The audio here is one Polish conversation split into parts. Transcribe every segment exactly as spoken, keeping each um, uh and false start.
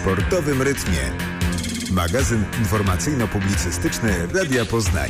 sportowym rytmie. Magazyn informacyjno-publicystyczny Radia Poznań.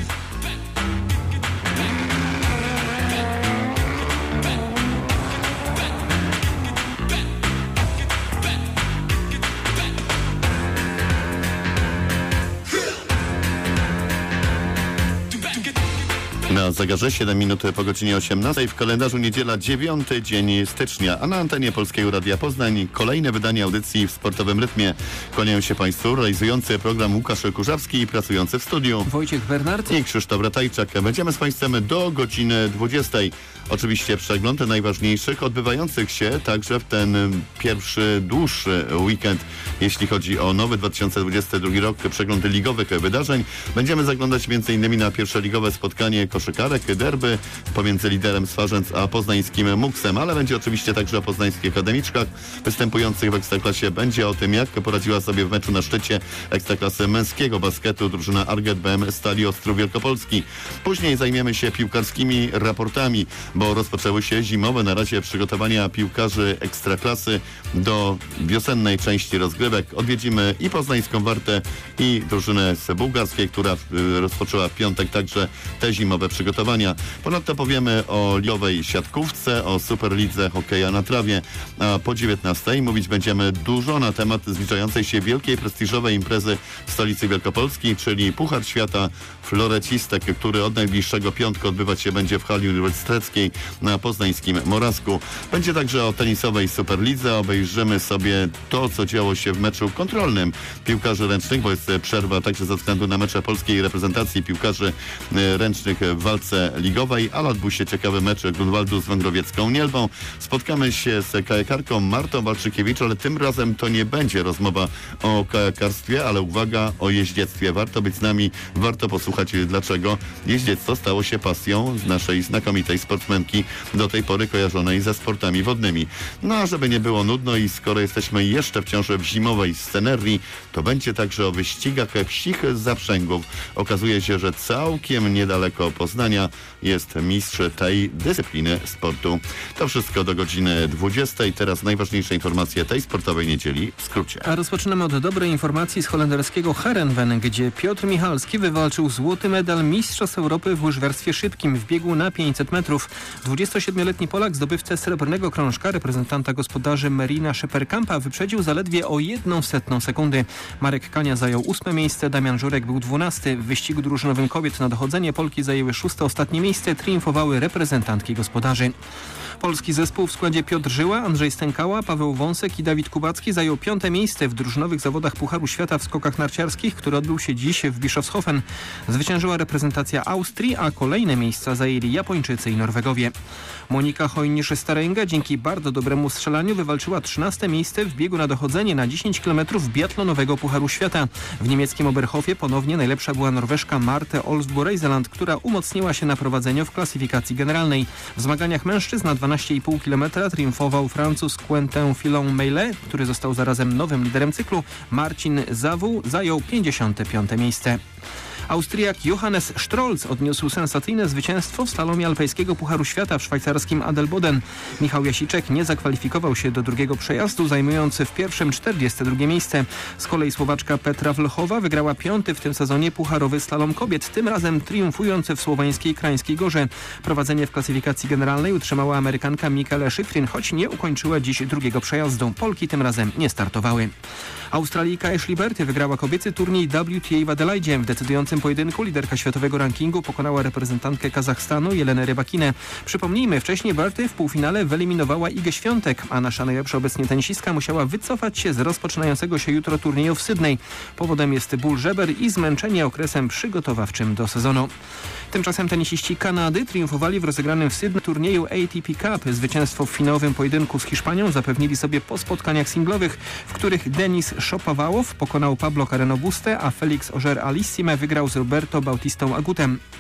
Na zegarze siedem minut po godzinie osiemnastej, w kalendarzu niedziela dziewiąty dzień stycznia, a na antenie Polskiego Radia Poznań kolejne wydanie audycji w sportowym rytmie. Kłaniają się Państwu realizujący program Łukasz Kurzawski i pracujący w studiu Wojciech Bernard i Krzysztof Ratajczak. Będziemy z Państwem do godziny dwudziestej. Oczywiście przegląd najważniejszych odbywających się także w ten pierwszy, dłuższy weekend, jeśli chodzi o nowy dwa tysiące dwudziesty drugi rok, przegląd ligowych wydarzeń. Będziemy zaglądać między innymi na pierwsze ligowe spotkanie koszykarek, derby pomiędzy liderem Swarzędz a poznańskim Muksem, ale będzie oczywiście także o poznańskich akademiczkach występujących w Ekstraklasie. Będzie o tym, jak poradziła sobie w meczu na szczycie Ekstraklasy męskiego basketu drużyna Arget B M Stali Ostrów Wielkopolski. Później zajmiemy się piłkarskimi raportami, bo rozpoczęły się zimowe na razie przygotowania piłkarzy Ekstraklasy do wiosennej części rozgrywek. Odwiedzimy i poznańską Wartę, i drużynę z bułgarskiej, która rozpoczęła w piątek także te zimowe przygotowania. Ponadto powiemy o ligowej siatkówce, o Superlidze hokeja na trawie, a po dziewiętnastej mówić będziemy dużo na temat zbliżającej się wielkiej, prestiżowej imprezy w stolicy Wielkopolski, czyli Puchar Świata Florecistek, który od najbliższego piątku odbywać się będzie w hali uniwersyteckiej na poznańskim Morawsku. Będzie także o tenisowej Superlidze. Obejrzymy sobie to, co działo się w meczu kontrolnym piłkarzy ręcznych, bo jest przerwa także ze względu na mecze polskiej reprezentacji piłkarzy ręcznych w walce ligowej, ale odbył się ciekawy mecz Grunwaldu z Wągrowiecką Nielbą. Spotkamy się z kajakarką Martą Walczykiewicz, ale tym razem to nie będzie rozmowa o kajakarstwie, ale uwaga, o jeździectwie. Warto być z nami, warto posłuchać, dlaczego jeździectwo stało się pasją z naszej znakomitej sportsmenki, do tej pory kojarzonej ze sportami wodnymi. No a żeby nie było nudno i skoro jesteśmy jeszcze wciąż w zimowej scenerii, to będzie także o wyścigach wsich zaprzęgów. Okazuje się, że całkiem niedaleko Poznania jest mistrz tej dyscypliny sportu. To wszystko do godziny dwudziestej. Teraz najważniejsze informacje tej sportowej niedzieli w skrócie. A rozpoczynamy od dobrej informacji z holenderskiego Heerenveen, gdzie Piotr Michalski wywalczył złoty medal Mistrzostw Europy w łyżwiarstwie szybkim w biegu na pięćset metrów. dwudziestosiedmioletni Polak, zdobywcę srebrnego krążka, reprezentanta gospodarzy Merina Szeperkampa, wyprzedził zaledwie o jedną setną sekundy. Marek Kania zajął ósme miejsce, Damian Żurek był dwunasty. W wyścigu drużynowym kobiet na dochodzenie Polki zajęły szóste ostatnie miejsce, triumfowały reprezentantki gospodarzy. Polski zespół w składzie Piotr Żyła, Andrzej Stękała, Paweł Wąsek i Dawid Kubacki zajął piąte miejsce w drużynowych zawodach Pucharu Świata w skokach narciarskich, który odbył się dziś w Bischofshofen. Zwyciężyła reprezentacja Austrii, a kolejne miejsca zajęli Japończycy i Norwegowie. Monika Hojnisz-Starenga dzięki bardzo dobremu strzelaniu wywalczyła trzynaste miejsce w biegu na dochodzenie na dziesięć kilometrów biatlonowego Pucharu Świata. W niemieckim Oberhofie ponownie najlepsza była Norweszka Marte Olsbo-Reiseland, która umocniła się na prowadzeniu w klasyfikacji generalnej. W zmaganiach mężczyzn na dwanaście i pół kilometra triumfował Francuz Quentin Fillon-Meillet, który został zarazem nowym liderem cyklu. Marcin Zawół zajął pięćdziesiąte piąte miejsce. Austriak Johannes Strolz odniósł sensacyjne zwycięstwo w slalomie alpejskiego Pucharu Świata w szwajcarskim Adelboden. Michał Jasiczek nie zakwalifikował się do drugiego przejazdu, zajmując w pierwszym czterdzieste drugie miejsce. Z kolei Słowaczka Petra Wlchowa wygrała piąty w tym sezonie pucharowy slalom kobiet, tym razem triumfując w słoweńskiej Krańskiej Gorze. Prowadzenie w klasyfikacji generalnej utrzymała Amerykanka Michaela Schifrin, choć nie ukończyła dziś drugiego przejazdu. Polki tym razem nie startowały. Australijka Ashley Barty wygrała kobiecy turniej W T A w Adelaidzie. W decydującym pojedynku liderka światowego rankingu pokonała reprezentantkę Kazachstanu Jelenę Rybakinę. Przypomnijmy, wcześniej Barty w półfinale wyeliminowała Igę Świątek, a nasza najlepsza obecnie tenisistka musiała wycofać się z rozpoczynającego się jutro turnieju w Sydney. Powodem jest ból żeber i zmęczenie okresem przygotowawczym do sezonu. Tymczasem tenisiści Kanady triumfowali w rozegranym w Sydney turnieju A T P Cup. Zwycięstwo w finałowym pojedynku z Hiszpanią zapewnili sobie po spotkaniach singlowych, w których Denis Shapovalov pokonał Pablo Carreno Buste, a Felix Auger-Aliassime wygrał z Roberto Bautistą Agutem.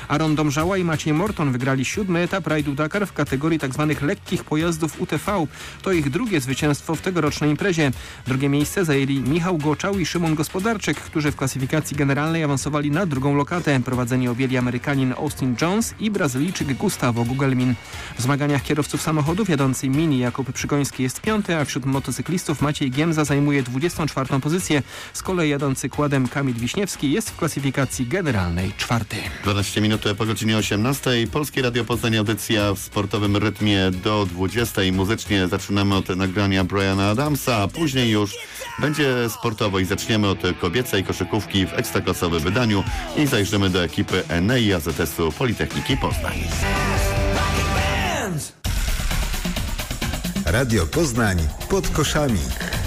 Aaron Domżała i Maciej Morton wygrali siódmy etap rajdu Dakar w kategorii tzw. lekkich pojazdów U T V. To ich drugie zwycięstwo w tegorocznej imprezie. Drugie miejsce zajęli Michał Goczał i Szymon Gospodarczyk, którzy w klasyfikacji generalnej awansowali na drugą lokatę. Prowadzeni objęli Amerykanin Austin Jones i Brazylijczyk Gustavo Gugelmin. W zmaganiach kierowców samochodów jadący Mini Jakub Przygoński jest piąty, a wśród motocyklistów Maciej Giemza zajmuje dwudziestą czwartą pozycję. Z kolei jadący Kładem Kamil Wiśniewski jest w klasyfikacji generalnej czwarty. dwanaście minut po godzinie osiemnastej. Polskie Radio Poznań, audycja w sportowym rytmie do dwudziestej. Muzycznie zaczynamy od nagrania Briana Adamsa, a później już będzie sportowo i zaczniemy od kobiecej koszykówki w ekstraklasowym wydaniu i zajrzymy do ekipy Enei A Z S-u Politechniki Poznań. Radio Poznań pod koszami.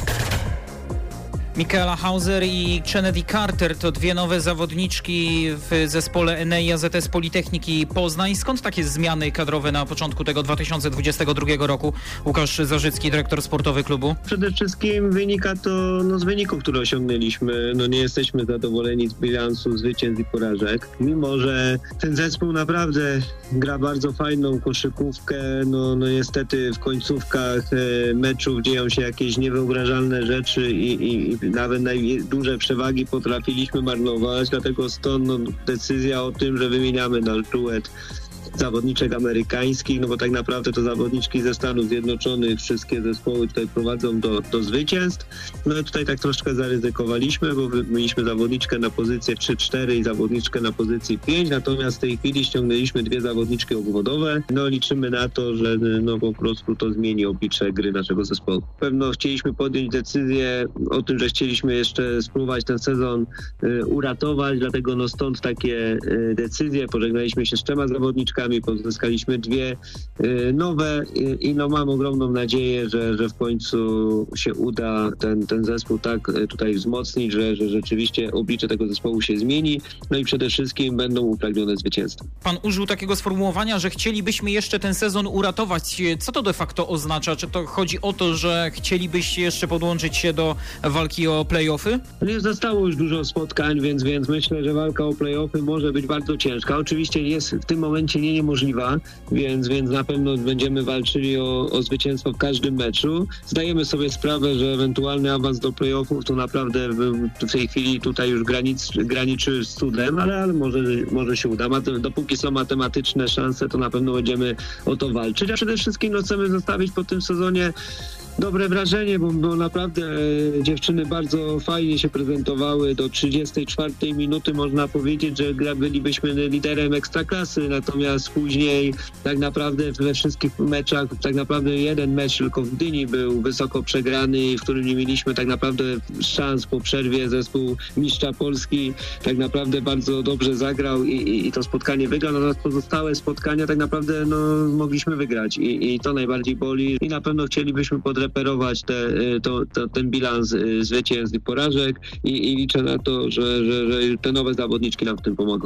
Michaela Hauser i Kennedy Carter to dwie nowe zawodniczki w zespole Enei A Z S Politechniki Poznań. Skąd takie zmiany kadrowe na początku tego dwa tysiące dwudziestego drugiego roku? Łukasz Zarzycki, dyrektor sportowy klubu. Przede wszystkim wynika to no, z wyników, które osiągnęliśmy. No, nie jesteśmy zadowoleni z bilansu zwycięstw i porażek. Mimo że ten zespół naprawdę gra bardzo fajną koszykówkę, no, no niestety w końcówkach e, meczów dzieją się jakieś niewyobrażalne rzeczy i, i, i nawet duże przewagi potrafiliśmy marnować, dlatego stąd no, decyzja o tym, że wymieniamy nasz duet zawodniczek amerykańskich, no bo tak naprawdę to zawodniczki ze Stanów Zjednoczonych, wszystkie zespoły tutaj prowadzą do, do zwycięstw. No i tutaj tak troszkę zaryzykowaliśmy, bo mieliśmy zawodniczkę na pozycję trzy cztery i zawodniczkę na pozycji pięć, natomiast w tej chwili ściągnęliśmy dwie zawodniczki obwodowe. No liczymy na to, że no po prostu to zmieni oblicze gry naszego zespołu. Pewno chcieliśmy podjąć decyzję o tym, że chcieliśmy jeszcze spróbować ten sezon y, uratować, dlatego no stąd takie y, decyzje. Pożegnaliśmy się z trzema zawodniczkami, pozyskaliśmy dwie y, nowe i, i no mam ogromną nadzieję, że, że w końcu się uda ten, ten zespół tak y, tutaj wzmocnić, że, że rzeczywiście oblicze tego zespołu się zmieni, no i przede wszystkim będą upragnione zwycięstwa. Pan użył takiego sformułowania, że chcielibyśmy jeszcze ten sezon uratować. Co to de facto oznacza? Czy to chodzi o to, że chcielibyście jeszcze podłączyć się do walki o play-offy? Nie zostało już dużo spotkań, więc, więc myślę, że walka o play-offy może być bardzo ciężka. Oczywiście jest w tym momencie nie niemożliwa, więc, więc na pewno będziemy walczyli o, o zwycięstwo w każdym meczu. Zdajemy sobie sprawę, że ewentualny awans do play-offów to naprawdę w tej chwili tutaj już granic, graniczy z cudem, ale, ale może, może się uda. Dopóki są matematyczne szanse, to na pewno będziemy o to walczyć. A przede wszystkim no, chcemy zostawić po tym sezonie dobre wrażenie, bo, bo naprawdę e, dziewczyny bardzo fajnie się prezentowały. Do trzydziestej czwartej minuty można powiedzieć, że bylibyśmy liderem ekstraklasy, natomiast później tak naprawdę we wszystkich meczach, tak naprawdę jeden mecz tylko w Gdyni był wysoko przegrany, w którym nie mieliśmy tak naprawdę szans po przerwie. Zespół mistrza Polski tak naprawdę bardzo dobrze zagrał i, i, i to spotkanie wygrał, natomiast pozostałe spotkania tak naprawdę no, mogliśmy wygrać i, i to najbardziej boli i na pewno chcielibyśmy podreperować te, to, to, ten bilans zwycięstw i porażek i, i liczę na to, że, że, że te nowe zawodniczki nam w tym pomogą.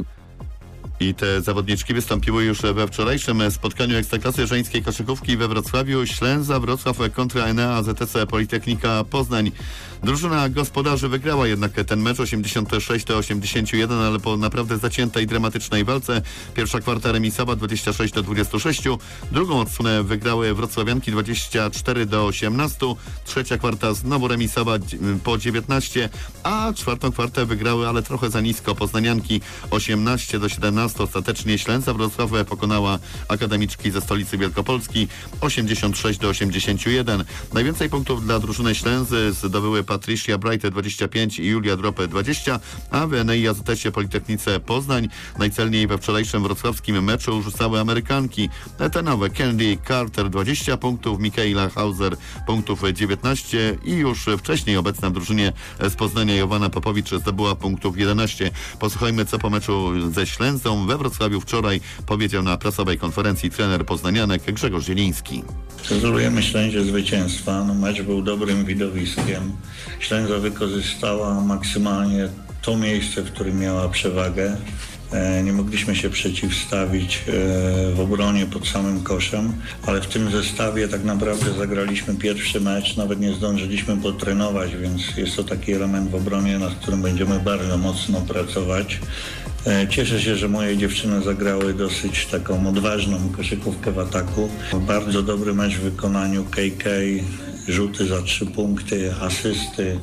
I te zawodniczki wystąpiły już we wczorajszym spotkaniu Ekstraklasy żeńskiej koszykówki we Wrocławiu. Ślęza Wrocław kontra Enea A Z S Politechnika Poznań. Drużyna gospodarzy wygrała jednak ten mecz osiemdziesiąt sześć do osiemdziesięciu jeden, ale po naprawdę zaciętej, dramatycznej walce. Pierwsza kwarta remisowa dwadzieścia sześć do dwudziestu sześciu. Drugą odsłonę wygrały wrocławianki dwadzieścia cztery do osiemnastu. Trzecia kwarta znowu remisowa po dziewiętnaście, a czwartą kwartę wygrały, ale trochę za nisko, poznanianki osiemnaście do siedemnastu. Ostatecznie Ślęza Wrocław pokonała akademiczki ze stolicy Wielkopolski osiemdziesiąt sześć do osiemdziesięciu jeden. Najwięcej punktów dla drużyny Ślęzy zdobyły Patricia Bright dwadzieścia pięć i Julia Dropę dwadzieścia, a w Enei A Z S Politechnice Poznań najcelniej we wczorajszym wrocławskim meczu rzucały Amerykanki. Te nowe Kennedy Carter dwadzieścia punktów, Michaela Hauser punktów dziewiętnaście i już wcześniej obecna w drużynie z Poznania Jowanna Popowicz zdobyła punktów jedenaście. Posłuchajmy, co po meczu ze Ślęzą we Wrocławiu wczoraj powiedział na prasowej konferencji trener poznanianek Grzegorz Zieliński. Gratulujemy Ślęzie zwycięstwa. No, mecz był dobrym widowiskiem. Ślęza wykorzystała maksymalnie to miejsce, w którym miała przewagę. E, nie mogliśmy się przeciwstawić e, w obronie pod samym koszem, ale w tym zestawie tak naprawdę zagraliśmy pierwszy mecz, nawet nie zdążyliśmy potrenować, więc jest to taki element w obronie, nad którym będziemy bardzo mocno pracować. Cieszę się, że moje dziewczyny zagrały dosyć taką odważną koszykówkę w ataku. Bardzo dobry mecz w wykonaniu K K, rzuty za trzy punkty, asysty.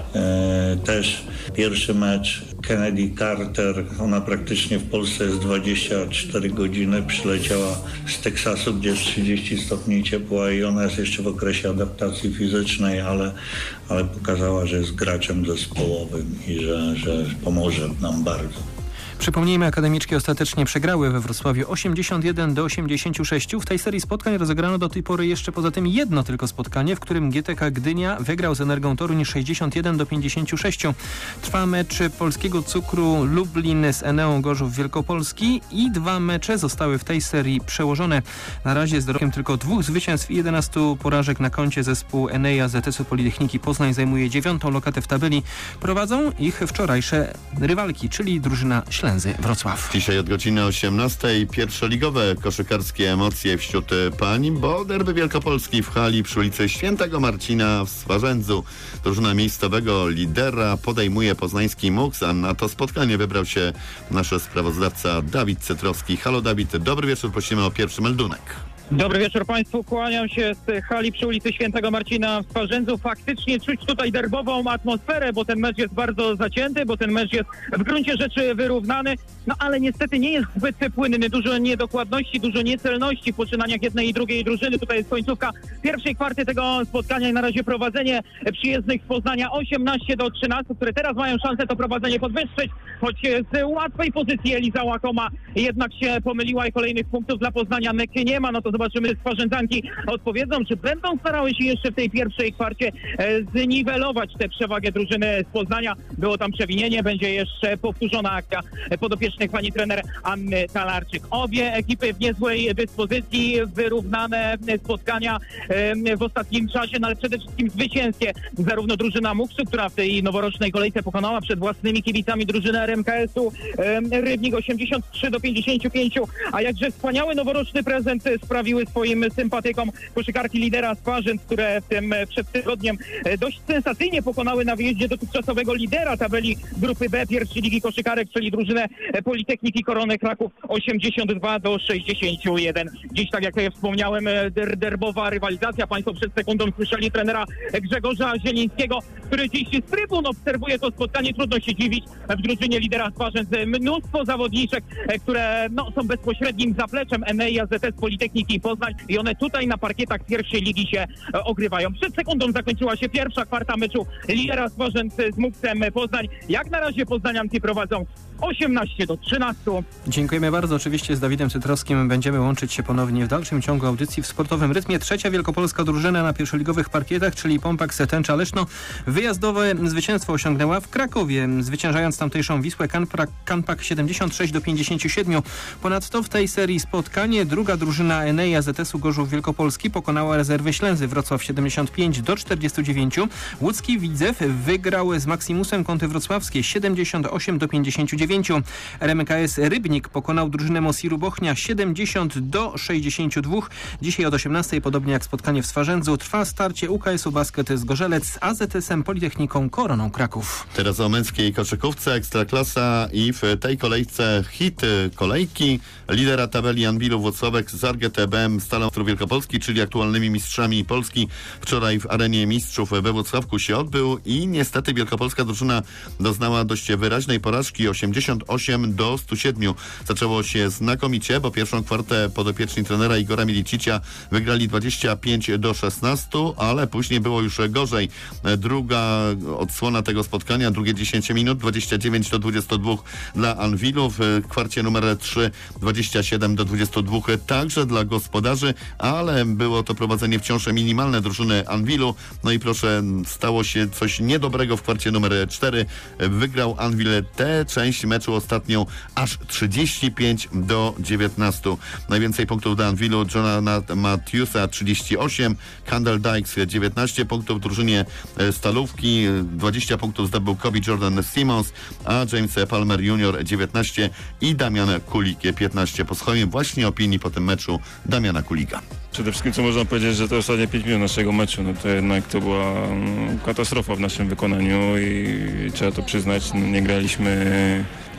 E, też pierwszy mecz Kennedy Carter, ona praktycznie w Polsce jest dwadzieścia cztery godziny, przyleciała z Teksasu, gdzie jest trzydzieści stopni ciepła i ona jest jeszcze w okresie adaptacji fizycznej, ale, ale pokazała, że jest graczem zespołowym i że, że pomoże nam bardzo. Przypomnijmy, akademiczki ostatecznie przegrały we Wrocławiu osiemdziesiąt jeden do osiemdziesięciu sześciu. W tej serii spotkań rozegrano do tej pory jeszcze poza tym jedno tylko spotkanie, w którym G T K Gdynia wygrał z Energą Toruń sześćdziesiąt jeden do pięćdziesięciu sześciu. Trwa mecz Polskiego Cukru Lublin z Eneą Gorzów Wielkopolski i dwa mecze zostały w tej serii przełożone. Na razie z dorobkiem tylko dwóch zwycięstw i jedenastu porażek na koncie zespół Enea Z T S-u Politechniki Poznań zajmuje dziewiątą lokatę w tabeli. Prowadzą ich wczorajsze rywalki, czyli drużyna Ślęzy Wrocław. Dzisiaj od godziny osiemnastej pierwszoligowe koszykarskie emocje wśród pań, bo derby Wielkopolski w hali przy ulicy Świętego Marcina w Swarzędzu. Drużyna miejscowego lidera podejmuje poznański Muks, a na to spotkanie wybrał się nasz sprawozdawca Dawid Cetrowski. Halo Dawid, dobry wieczór, prosimy o pierwszy meldunek. Dobry wieczór Państwu, kłaniam się z hali przy ulicy Świętego Marcina w Swarzędzu. Faktycznie czuć tutaj derbową atmosferę, bo ten mecz jest bardzo zacięty, bo ten mecz jest w gruncie rzeczy wyrównany, no ale niestety nie jest zbyt płynny. Dużo niedokładności, dużo niecelności w poczynaniach jednej i drugiej drużyny. Tutaj jest końcówka pierwszej kwarty tego spotkania i na razie prowadzenie przyjezdnych z Poznania osiemnaście do trzynastu, które teraz mają szansę to prowadzenie podwyższyć, choć z łatwej pozycji Eliza Łakoma jednak się pomyliła i kolejnych punktów dla Poznania Neky nie ma. No to zobaczymy, Swarzędzanki odpowiedzą, czy będą starały się jeszcze w tej pierwszej kwarcie e, zniwelować tę przewagę drużyny z Poznania. Było tam przewinienie, będzie jeszcze powtórzona akcja podopiecznych pani trener Anny Talarczyk. Obie ekipy w niezłej dyspozycji, wyrównane spotkania e, w ostatnim czasie, no ale przede wszystkim zwycięskie. Zarówno drużyna Muksu, która w tej noworocznej kolejce pokonała przed własnymi kibicami drużynę R M K S-u e, Rybnik osiemdziesiąt trzy do pięćdziesięciu pięciu, a jakże wspaniały noworoczny prezent sprawiły swoim sympatykom koszykarki lidera Swarzędz, które w tym przed tygodniem dość sensacyjnie pokonały na wyjeździe dotychczasowego lidera tabeli grupy B pierwszej ligi koszykarek, czyli drużynę Politechniki Korony Kraków osiemdziesiąt dwa do sześćdziesięciu jeden. Dziś, tak jak wspomniałem, der derbowa rywalizacja. Państwo przed sekundą słyszeli trenera Grzegorza Zielińskiego, który dziś z trybun obserwuje to spotkanie. Trudno się dziwić, w drużynie lidera Swarzędz mnóstwo zawodniczek, które no, są bezpośrednim zapleczem Enei Z T S Politechniki Poznań i one tutaj na parkietach pierwszej ligi się e, ogrywają. Przed sekundą zakończyła się pierwsza kwarta meczu lidera Swarzędz z Muksem Poznań. Jak na razie poznanianki prowadzą osiemnaście do trzynastu. Dziękujemy bardzo. Oczywiście z Dawidem Cytrowskim będziemy łączyć się ponownie w dalszym ciągu audycji w sportowym rytmie. Trzecia wielkopolska drużyna na pierwszoligowych parkietach, czyli Pompak Setęcza Leszno. Wyjazdowe zwycięstwo osiągnęła w Krakowie, zwyciężając tamtejszą Wisłę Kanpak siedemdziesiąt sześć do pięćdziesięciu siedmiu. Ponadto w tej serii spotkanie druga drużyna Enea Z T S-u Gorzów Wielkopolski pokonała rezerwy Ślęzy Wrocław siedemdziesiąt pięć do czterdziestu dziewięciu. Łódzki Widzew wygrał z Maximusem Kąty Wrocławskie siedemdziesiąt osiem do pięćdziesięciu dziewięciu. R M K S Rybnik pokonał drużynę Mosiru Bochnia siedemdziesiąt do sześćdziesięciu dwóch. Dzisiaj od osiemnastej, podobnie jak spotkanie w Swarzędzu, trwa starcie U K S-u Basket z Gorzelec z A Z T S-em Politechniką Koroną Kraków. Teraz o męskiej koszykówce, Ekstraklasa i w tej kolejce hit kolejki lidera tabeli Anwilu Włocławek z A G T B M Stalą Wielkopolski, czyli aktualnymi mistrzami Polski. Wczoraj w arenie mistrzów we Włocławku się odbył i niestety wielkopolska drużyna doznała dość wyraźnej porażki osiemdziesiąt osiem do stu siedmiu. Zaczęło się znakomicie, bo pierwszą kwartę podopieczni trenera Igora Milicicia wygrali dwadzieścia pięć do szesnastu, ale później było już gorzej. Druga odsłona tego spotkania, drugie dziesięć minut, dwadzieścia dziewięć do dwudziestu dwóch dla Anwilu. W kwarcie numer trzy dwadzieścia siedem do dwudziestu dwóch także dla gospodarzy, ale było to prowadzenie wciąż minimalne drużyny Anwilu. No i proszę, stało się coś niedobrego w kwarcie numer cztery. Wygrał Anwil tę część meczu ostatnią aż trzydzieści pięć do dziewiętnastu. Najwięcej punktów dla Anwilu Johna Matthewsa trzydzieści osiem, Kendall Dykes dziewiętnaście punktów, w drużynie Stalówki dwadzieścia punktów zdobył Kobe Jordan Simmons, a James Palmer junior dziewiętnaście i Damian Kulik piętnaście. Posłuchajmy właśnie opinii po tym meczu Damiana Kulika. Przede wszystkim co można powiedzieć, że to ostatnie pięć minut naszego meczu, no to jednak to była katastrofa w naszym wykonaniu i trzeba to przyznać, no nie graliśmy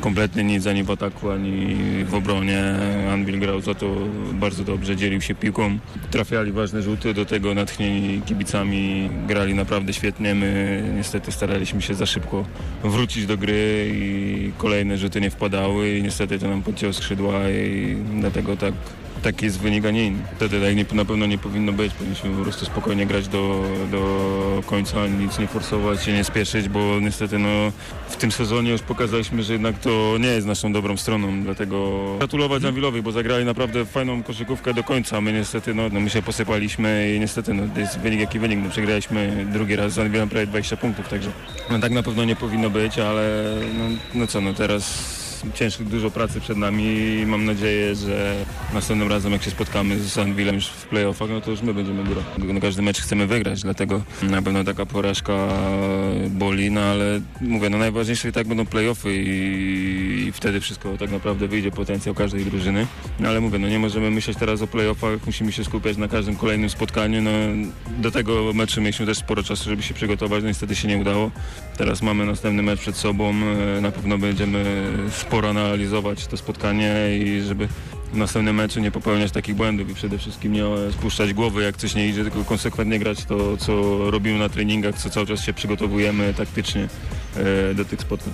kompletnie nic ani w ataku, ani w obronie. Anwil grał za to bardzo dobrze, dzielił się piłką, trafiali ważne rzuty, do tego natchnieni kibicami grali naprawdę świetnie. My niestety staraliśmy się za szybko wrócić do gry i kolejne rzuty nie wpadały i niestety to nam podciął skrzydła i dlatego tak taki jest wynik, a nie inny. Wtedy tak nie, na pewno nie powinno być. Powinniśmy po prostu spokojnie grać do, do końca, nic nie forsować, się nie spieszyć, bo niestety no, w tym sezonie już pokazaliśmy, że jednak to nie jest naszą dobrą stroną. Dlatego gratulować Anwilowi, bo zagrali naprawdę fajną koszykówkę do końca. My niestety, no, no my się posypaliśmy i niestety no, jest wynik jaki wynik. No, przegraliśmy drugi raz z Anwilem prawie dwadzieścia punktów, także no, tak na pewno nie powinno być, ale no, no co, no teraz ciężko, dużo pracy przed nami i mam nadzieję, że następnym razem jak się spotkamy z Anwilem już w playoffach, no to już my będziemy górą. Na każdy mecz chcemy wygrać, dlatego na pewno taka porażka boli, no ale mówię, no najważniejsze i tak będą playoffy i, i wtedy wszystko tak naprawdę wyjdzie, potencjał każdej drużyny. No ale mówię, no nie możemy myśleć teraz o playoffach, musimy się skupiać na każdym kolejnym spotkaniu. No, do tego meczu mieliśmy też sporo czasu, żeby się przygotować, no niestety się nie udało. Teraz mamy następny mecz przed sobą, na pewno będziemy sporo analizować to spotkanie i żeby w następnym meczu nie popełniać takich błędów i przede wszystkim nie spuszczać głowy, jak coś nie idzie, tylko konsekwentnie grać to, co robimy na treningach, co cały czas się przygotowujemy taktycznie do tych spotkań.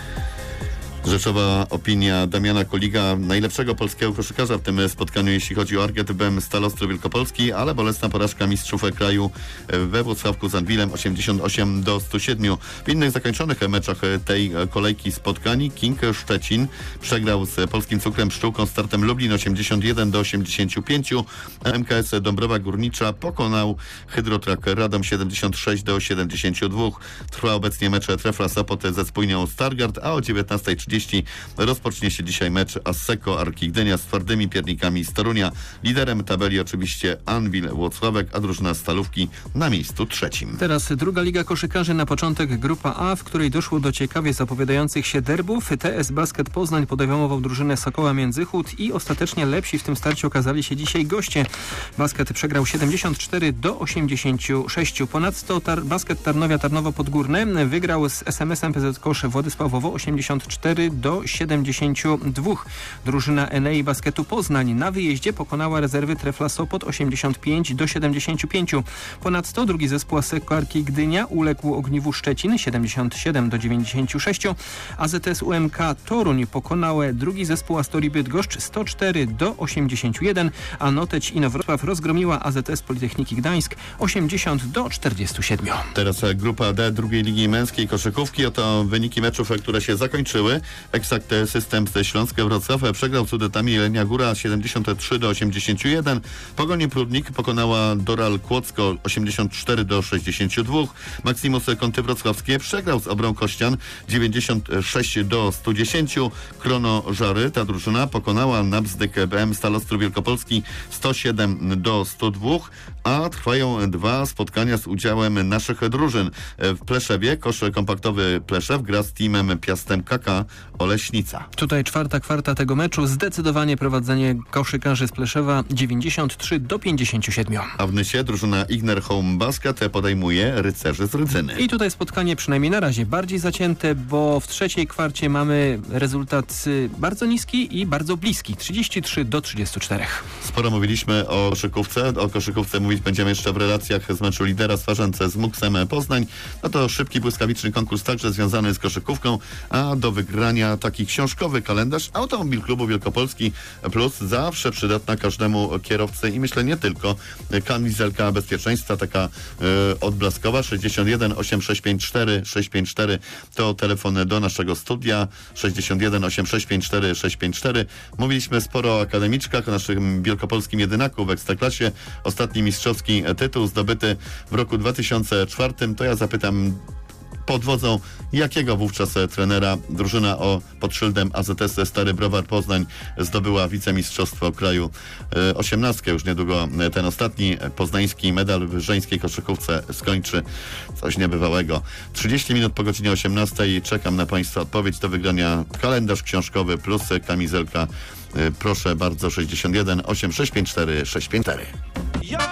Rzeczowa opinia Damiana Koliga, najlepszego polskiego koszykarza w tym spotkaniu, jeśli chodzi o Arget B M Stal Ostrów Wielkopolski, ale bolesna porażka mistrzów kraju we Włocławku z Anwilem osiemdziesiąt osiem do stu siedmiu. W innych zakończonych meczach tej kolejki spotkań King Szczecin przegrał z Polskim Cukrem Pszczółką startem Lublin osiemdziesiąt jeden do osiemdziesięciu pięciu. M K S Dąbrowa Górnicza pokonał Hydrotrak Radom siedemdziesiąt sześć do siedemdziesięciu dwóch. Trwa obecnie mecz Trefla Sopot ze Spójnią Stargard, a o dziewiętnastej trzydzieści rozpocznie się dzisiaj mecz Asseko Arki Gdynia z Twardymi Piernikami z Torunia. Liderem tabeli oczywiście Anwil Włocławek, a drużyna Stalówki na miejscu trzecim. Teraz druga liga koszykarzy, na początek grupa A, w której doszło do ciekawie zapowiadających się derbów. T S Basket Poznań podejmował drużynę Sokoła Międzychód i ostatecznie lepsi w tym starciu okazali się dzisiaj goście. Basket przegrał siedemdziesiąt cztery do osiemdziesięciu sześciu. Ponadto tar- Basket Tarnowia Tarnowo Podgórne wygrał z S M S-em P Z Kosz Władysławowo osiemdziesiąt cztery do siedemdziesięciu dwóch. Drużyna Enei Basketu Poznań na wyjeździe pokonała rezerwy Trefla Sopot osiemdziesiąt pięć do siedemdziesięciu pięciu. Ponadto drugi zespół Asseko Arki Gdynia uległ Ogniwu Szczecin siedemdziesiąt siedem do dziewięćdziesięciu sześciu. A Z S U M K Toruń pokonał drugi zespół Astorii Bydgoszcz sto cztery do osiemdziesięciu jeden, a Noteć Inowrocław rozgromiła A Z S Politechniki Gdańsk osiemdziesiąt do czterdziestu siedmiu. Teraz grupa D drugiej ligi męskiej koszykówki. Oto wyniki meczów, które się zakończyły. Exact System ze Śląska Wrocław przegrał z Sudetami Jelenia Góra siedemdziesiąt trzy do osiemdziesięciu jeden. Pogoni Prudnik pokonała Doral Kłodzko osiemdziesiąt cztery do sześćdziesięciu dwóch. Maximus Kąty Wrocławskie przegrał z Obrą Kościan dziewięćdziesiąt sześć do stu dziesięciu. Krono Żary, ta drużyna pokonała Nabzdyk B M Stal Ostrów Wielkopolski sto siedem do stu dwóch, a trwają dwa spotkania z udziałem naszych drużyn. W Pleszewie kosz kompaktowy Pleszew gra z teamem Piastem K K Oleśnica. Tutaj czwarta kwarta tego meczu, zdecydowanie prowadzenie koszykarzy z Pleszewa dziewięćdziesiąt trzy do pięćdziesięciu siedmiu. A w Nysie drużyna Igner Home Basket podejmuje Rycerzy z Rydzyny. I tutaj spotkanie przynajmniej na razie bardziej zacięte, bo w trzeciej kwarcie mamy rezultat bardzo niski i bardzo bliski, trzydzieści trzy do trzydziestu czterech. Sporo mówiliśmy o koszykówce. O koszykówce mówić będziemy jeszcze w relacjach z meczu lidera Swarzędze z Muksem Poznań. No to szybki, błyskawiczny konkurs także związany z koszykówką, a do wygrania taki książkowy kalendarz Automobil Klubu Wielkopolski Plus, zawsze przydatna każdemu kierowcy i myślę nie tylko. Kamizelka bezpieczeństwa taka y, odblaskowa sześćdziesiąt jeden osiemset sześćdziesiąt cztery sześćset pięćdziesiąt cztery to telefon do naszego studia sześćdziesiąt jeden osiemset sześćdziesiąt cztery sześćset pięćdziesiąt cztery. Mówiliśmy sporo o akademiczkach, o naszym wielkopolskim jedynaku w Ekstraklasie. Ostatni mistrzowski tytuł zdobyty w roku dwa tysiące czwartym. To ja zapytam pod wodzą jakiego wówczas trenera drużyna o pod szyldem A Z S Stary Browar Poznań zdobyła wicemistrzostwo kraju. Osiemnastkę już niedługo ten ostatni poznański medal w żeńskiej koszykówce skończy. Coś niebywałego. trzydzieści minut po godzinie osiemnastej czekam na Państwa odpowiedź do wygrania kalendarz książkowy plus kamizelka. Proszę bardzo, sześćdziesiąt jeden osiemset sześćdziesiąt cztery sześćset pięćdziesiąt cztery.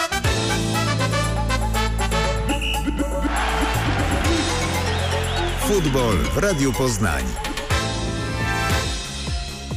Futbol w Radiu Poznań.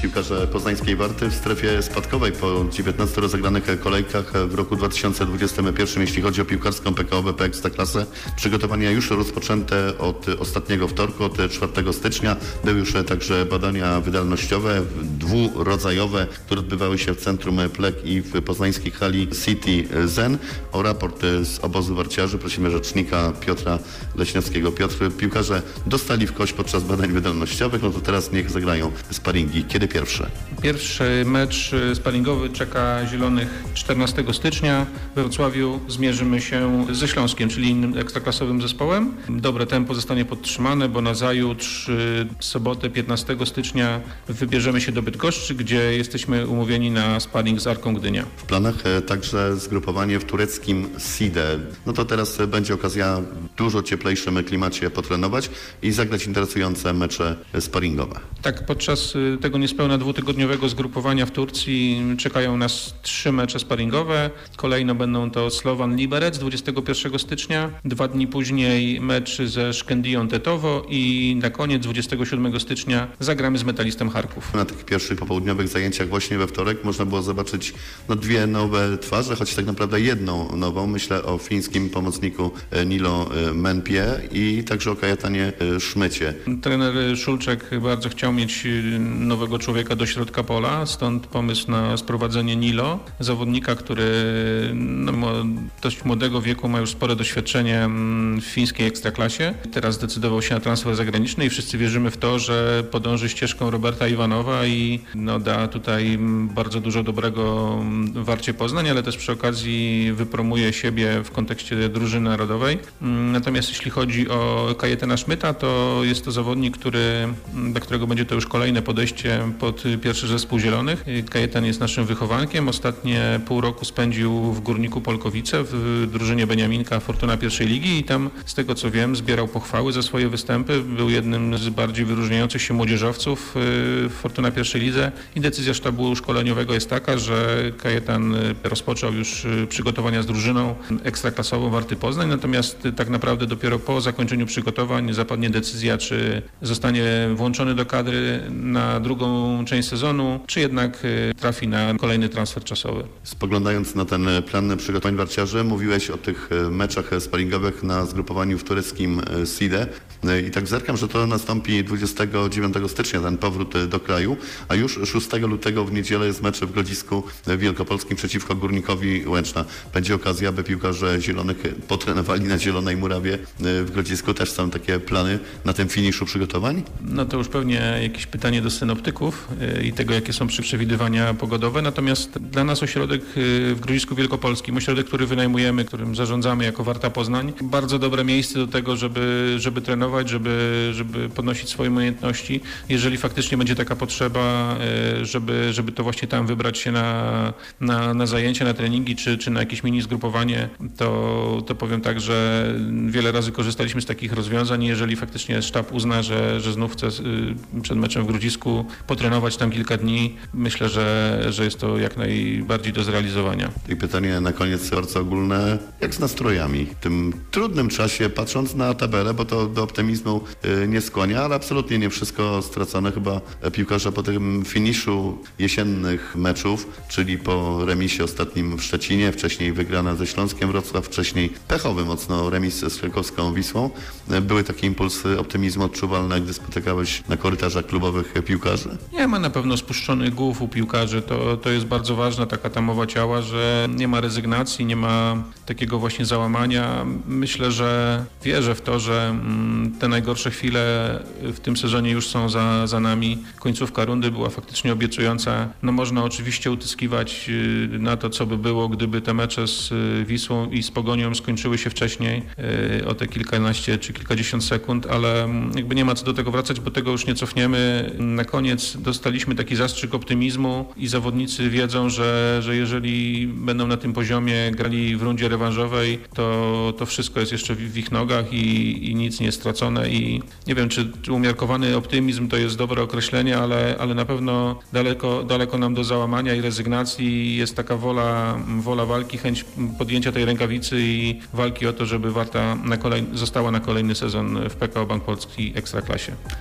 Piłkarze poznańskiej Warty w strefie spadkowej po dziewiętnastu rozegranych kolejkach w roku dwa tysiące dwudziestym pierwszym, jeśli chodzi o piłkarską P K O B P Ekstraklasę. Przygotowania już rozpoczęte od ostatniego wtorku, od czwartego stycznia. Były już także badania wydolnościowe, dwurodzajowe, które odbywały się w centrum Plek i w poznańskiej hali City Zen. O raport z obozu warciarzy prosimy rzecznika Piotra Leśniowskiego. Piotr, piłkarze dostali w kość podczas badań wydolnościowych, no to teraz niech zagrają sparingi. Kiedy pierwsze? Pierwszy mecz sparingowy czeka Zielonych czternastego stycznia. We Wrocławiu zmierzymy się ze Śląskiem, czyli innym ekstraklasowym zespołem. Dobre tempo zostanie podtrzymane, bo nazajutrz, w sobotę piętnastego stycznia wybierzemy się do Bydgoszczy, gdzie jesteśmy umówieni na sparing z Arką Gdynia. W planach także zgrupowanie w tureckim Side. No to teraz będzie okazja w dużo cieplejszym klimacie potrenować i zagrać interesujące mecze sparingowe. Tak, podczas tego niespełna dwutygodniowego zgrupowania w Turcji czekają nas trzy mecze sparingowe. Kolejno będą to Slovan Liberec dwudziestego pierwszego stycznia, dwa dni później mecz ze Szkendiją Tetowo i na koniec dwudziestego siódmego stycznia zagramy z Metalistem Charków. Na tych pierwszych popołudniowych zajęciach właśnie we wtorek można było zobaczyć no, dwie nowe twarze, choć tak naprawdę jedną nową. Myślę o fińskim pomocniku Nilo Menpie i także o Kajetanie Szmycie. Trener Szulczek bardzo chciał mieć nowego człowieka do środka pola, stąd pomysł na sprowadzenie Nilo, zawodnika, który no, dość młodego wieku ma już spore doświadczenie w fińskiej ekstraklasie. Teraz zdecydował się na transfer zagraniczny i wszyscy wierzymy w to, że podąży ścieżką Roberta Iwanowa i no, da tutaj bardzo dużo dobrego Warcie Poznań, ale też przy okazji wypromuje siebie w kontekście drużyny narodowej. Natomiast jeśli chodzi o Kajetana Szmyta, to jest to zawodnik, który, dla którego będzie to już kolejne podejście pod pierwszy zespół Zielonych. Kajetan jest naszym wychowankiem. Ostatnie pół roku spędził w Górniku Polkowice w drużynie Beniaminka Fortuna pierwszej ligi i tam, z tego co wiem, zbierał pochwały za swoje występy. Był jednym z bardziej wyróżniających się młodzieżowców w Fortuna pierwszej lidze i decyzja sztabu szkoleniowego jest taka, że Kajetan rozpoczął już przygotowania z drużyną ekstraklasową Warty Poznań, natomiast tak naprawdę dopiero po zakończeniu przygotowań zapadnie decyzja, czy zostanie włączony do kadry na drugą część sezonu, czy jednak trafi na kolejny transfer czasowy. Spoglądając na ten plan przygotowań warciarzy, mówiłeś o tych meczach sparingowych na zgrupowaniu w tureckim Side i tak zerkam, że to nastąpi dwudziestego dziewiątego stycznia, ten powrót do kraju, a już szóstego lutego w niedzielę jest mecz w Grodzisku Wielkopolskim przeciwko Górnikowi Łęczna. Będzie okazja, by piłkarze Zielonych potrenowali na Zielonej Murawie w Grodzisku. Też są takie plany na tym finiszu przygotowań? No to już pewnie jakieś pytanie do synoptyków i tego, jakie są przewidywania pogodowe. Natomiast dla nas ośrodek w Grodzisku Wielkopolskim, ośrodek, który wynajmujemy, którym zarządzamy jako Warta Poznań, bardzo dobre miejsce do tego, żeby, żeby trenować, żeby, żeby podnosić swoje umiejętności. Jeżeli faktycznie będzie taka potrzeba, żeby, żeby to właśnie tam wybrać się na, na, na zajęcia, na treningi, czy, czy na jakieś mini zgrupowanie, to, to powiem tak, że wiele razy korzystaliśmy z takich rozwiązań. Jeżeli faktycznie sztab uzna, że, że znów chce przed meczem w Grodzisku potrenować tam kilka dni, myślę, że, że jest to jak najbardziej do zrealizowania. I pytanie na koniec bardzo ogólne. Jak z nastrojami w tym trudnym czasie, patrząc na tabelę, bo to do optymizmu nie skłania, ale absolutnie nie wszystko stracone. Chyba piłkarze po tym finiszu jesiennych meczów, czyli po remisie ostatnim w Szczecinie, wcześniej wygrana ze Śląskiem Wrocław, wcześniej pechowy mocno remis z krakowską Wisłą. Były takie impulsy optymizmu odczuwalne, gdy spotykałeś na korytarzach klubowych piłkarzy? Nie ma na pewno spuszczonych głów u piłkarzy. To, to jest bardzo ważna taka tamowa ciała, że nie ma rezygnacji, nie ma takiego właśnie załamania. Myślę, że wierzę w to, że te najgorsze chwile w tym sezonie już są za, za nami. Końcówka rundy była faktycznie obiecująca. No można oczywiście utyskiwać na to, co by było, gdyby te mecze z Wisłą i z Pogonią skończyły się wcześniej o te kilkanaście czy kilkadziesiąt sekund, ale jakby nie ma co do tego wracać, bo tego już nie cofniemy. Na koniec dostaliśmy taki zastrzyk optymizmu i zawodnicy wiedzą, że, że jeżeli będą na tym poziomie grali w rundzie rewanżowej, to, to wszystko jest jeszcze w, w ich nogach i, i nic nie jest stracone i nie wiem, czy, czy umiarkowany optymizm to jest dobre określenie, ale, ale na pewno daleko, daleko nam do załamania i rezygnacji. Jest taka wola, wola walki, chęć podjęcia tej rękawicy i walki o to, żeby Warta na kolej, została na kolejny sezon w P K O Bank Polski Ekstraklasie.